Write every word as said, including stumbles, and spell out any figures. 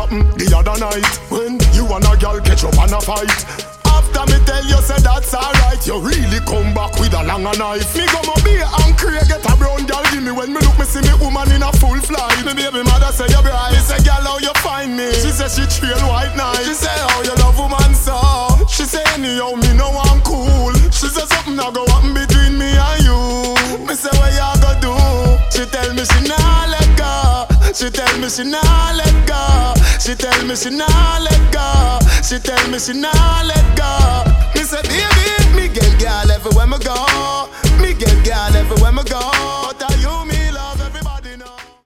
happened the other night when you and a girl catch up and a fight. After me tell you say that's alright, you really come back with a longer knife. Me go my beer and Craig get a brown girl give me. When me look me see me woman in a full flight. Me baby mother say you bright. Me say girl how you find me. She say she trail white night. She say how you love woman so. She say anyhow me no one cool. She say something now go happen between me and you. Me say what you go do. She tell me she nah let go. She tell me she nah let go. She tell me she nah let go. She tell me she nah let go. Me say baby, me get girl everywhere me go. Me get girl everywhere me go.